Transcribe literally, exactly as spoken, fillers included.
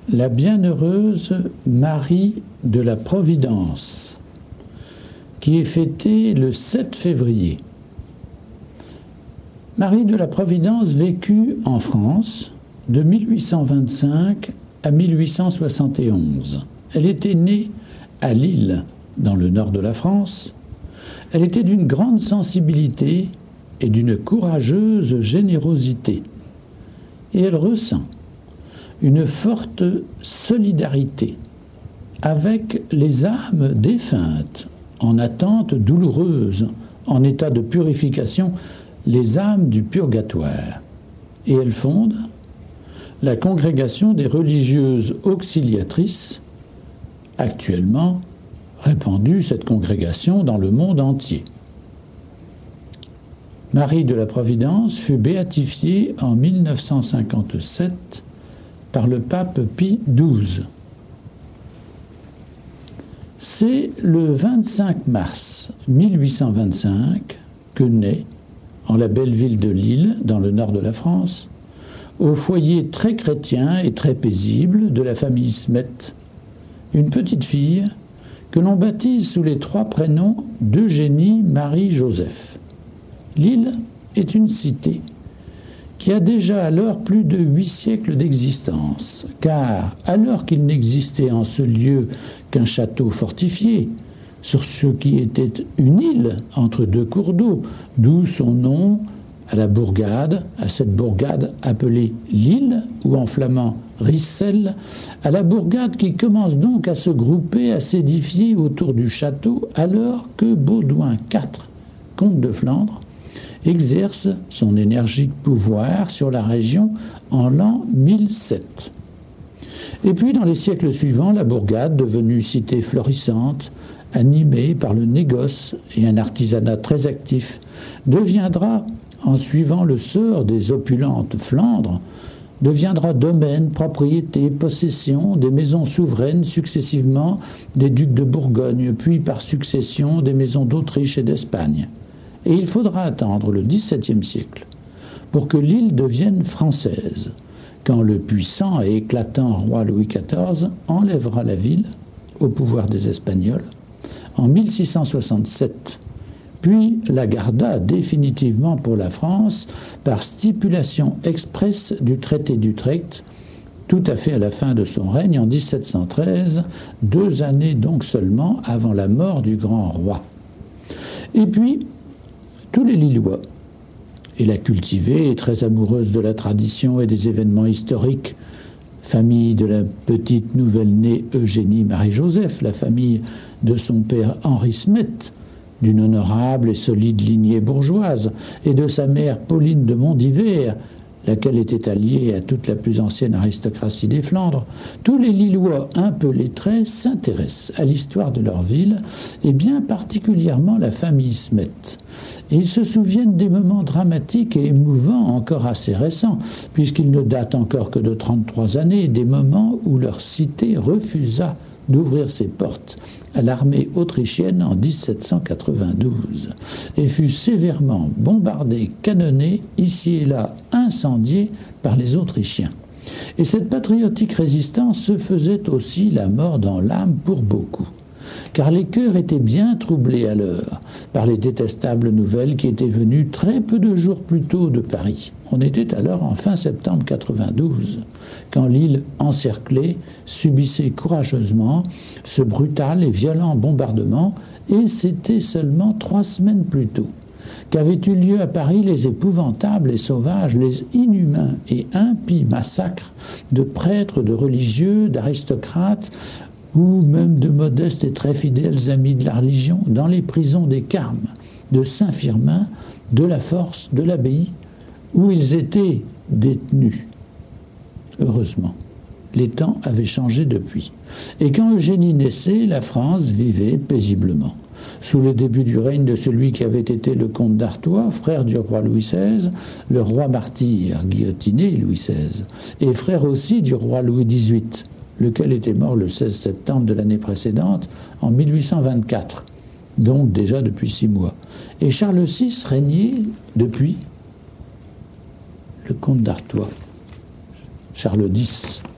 la bienheureuse Marie de la Providence, qui est fêtée le sept février. Marie de la Providence vécut en France de mille huit cent vingt-cinq à mille huit cent soixante et onze. Elle était née à Lille, dans le nord de la France. Elle était d'une grande sensibilité et d'une courageuse générosité. Et elle ressent une forte solidarité avec les âmes défuntes, en attente douloureuse, en état de purification, les âmes du purgatoire. Et elle fonde la congrégation des religieuses auxiliatrices, actuellement répandue cette congrégation dans le monde entier. Marie de la Providence fut béatifiée en mille neuf cent cinquante-sept par le pape Pie douze. C'est le vingt-cinq mars mille huit cent vingt-cinq que naît, en la belle ville de Lille, dans le nord de la France, au foyer très chrétien et très paisible de la famille Smet, une petite fille que l'on baptise sous les trois prénoms d'Eugénie Marie-Joseph. Lille est une cité qui a déjà alors plus de huit siècles d'existence, car alors qu'il n'existait en ce lieu qu'un château fortifié, sur ce qui était une île entre deux cours d'eau, d'où son nom à la bourgade, à cette bourgade appelée l'île, ou en flamand Rissel, à la bourgade qui commence donc à se grouper, à s'édifier autour du château, alors que Baudouin quatre, comte de Flandre, exerce son énergique pouvoir sur la région en l'an mille sept. Et puis, dans les siècles suivants, la bourgade, devenue cité florissante, animée par le négoce et un artisanat très actif, deviendra, en suivant le sort des opulentes Flandres, deviendra domaine, propriété, possession des maisons souveraines successivement des ducs de Bourgogne, puis par succession des maisons d'Autriche et d'Espagne. Et il faudra attendre le dix-septième siècle pour que l'île devienne française, quand le puissant et éclatant roi Louis quatorze enlèvera la ville au pouvoir des Espagnols en mille six cent soixante-sept, puis la garda définitivement pour la France par stipulation expresse du traité d'Utrecht, tout à fait à la fin de son règne en dix-sept cent treize, deux années donc seulement avant la mort du grand roi. Et puis, tous les Lillois, et la cultivée et très amoureuse de la tradition et des événements historiques, famille de la petite nouvelle-née Eugénie Marie-Joseph, la famille de son père Henri Smet, d'une honorable et solide lignée bourgeoise, et de sa mère Pauline de Mondivers, laquelle était alliée à toute la plus ancienne aristocratie des Flandres, tous les Lillois un peu lettrés s'intéressent à l'histoire de leur ville, et bien particulièrement la famille Smet. Et ils se souviennent des moments dramatiques et émouvants encore assez récents, puisqu'ils ne datent encore que de trente-trois années, des moments où leur cité refusa d'ouvrir ses portes à l'armée autrichienne en dix-sept cent quatre-vingt-douze et fut sévèrement bombardée, canonnée, ici et là incendiée par les Autrichiens. Et cette patriotique résistance se faisait aussi la mort dans l'âme pour beaucoup, car les cœurs étaient bien troublés alors par les détestables nouvelles qui étaient venues très peu de jours plus tôt de Paris. On était alors en fin septembre quatre-vingt-douze, quand l'île encerclée subissait courageusement ce brutal et violent bombardement, et c'était seulement trois semaines plus tôt qu'avaient eu lieu à Paris les épouvantables et sauvages, les inhumains et impies massacres de prêtres, de religieux, d'aristocrates, ou même de modestes et très fidèles amis de la religion, dans les prisons des Carmes, de Saint-Firmin, de la Force, de l'Abbaye, où ils étaient détenus. Heureusement, les temps avaient changé depuis. Et quand Eugénie naissait, la France vivait paisiblement. Sous le début du règne de celui qui avait été le comte d'Artois, frère du roi Louis seize, le roi martyr guillotiné Louis seize, et frère aussi du roi Louis dix-huit, lequel était mort le seize septembre de l'année précédente, en mille huit cent vingt-quatre, donc déjà depuis six mois. Et Charles six régnait depuis le comte d'Artois, Charles dix.